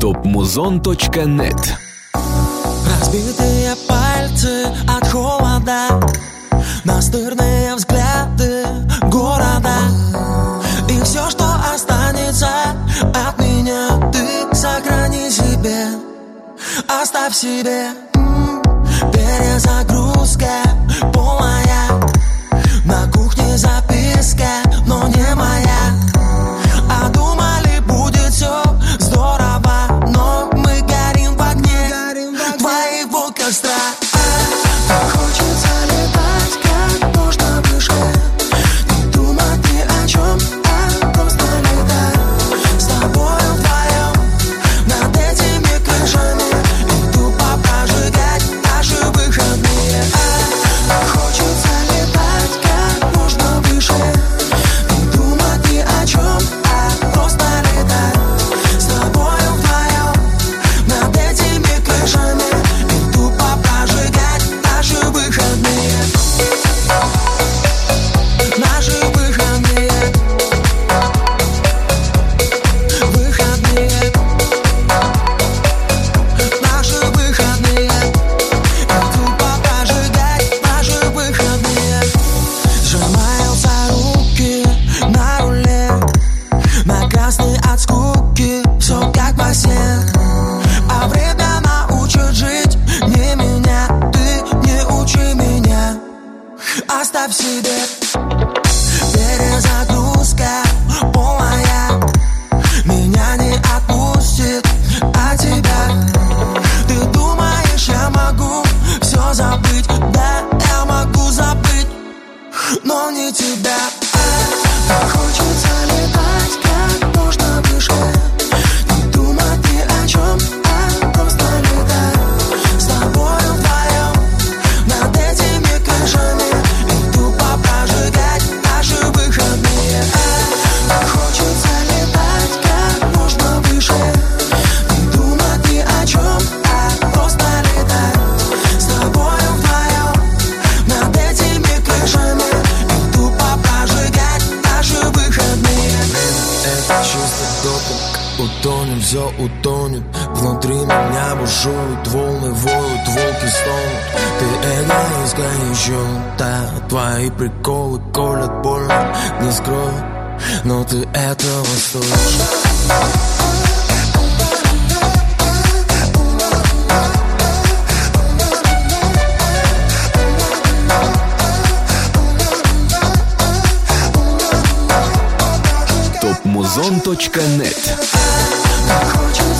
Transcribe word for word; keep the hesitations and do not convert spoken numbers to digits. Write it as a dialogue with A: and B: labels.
A: топ музон точка нет.
B: Разбитые пальцы от холода, настырные взгляды города. И все, что останется от меня, ты сохрани себе, оставь себе. Перезагрузка полная, на кухне записка, но не моя. А думали, будет все здорово, но мы горим в огне твоего костра. Хочется летать как можно выше, не думать ни о чем, а просто летать с тобою вдвоем над этими крышами и тупо прожигать наши выходные. Хочется летать как можно выше, не думать ни о чем, а просто летать с тобою вдвоем над этими крышами и тупо прожигать наши выходные. Наши выходные. Выходные. Наши выходные. И тупо прожигать наши выходные. Сжимаются руки на руле, на красный от скуки, все как во сне. А время научит жить не меня, ты не учи меня, оставь себе. Перезагрузка полная, меня не отпустит от тебя. Ты думаешь, я могу все забыть? Да, я могу забыть, но не тебя. Хочется летать как можно выше, не думать ни о чем, а просто летать с тобою вдвоем над этими крышами и тупо прожигать наши выходные. Хочется летать как можно выше, не думать ни о чем, а просто летать с тобою вдвоем над этими крышами и тупо прожигать наши выходные.
C: Это чисто допинг, утонет, все утонет. Внутри меня бушуют волны, воют, волки стонут. Ты эгоистка еще, да, твои приколы колят больно, не скрою, но ты этого стоишь.
A: топ музон точка нет.
B: Хочется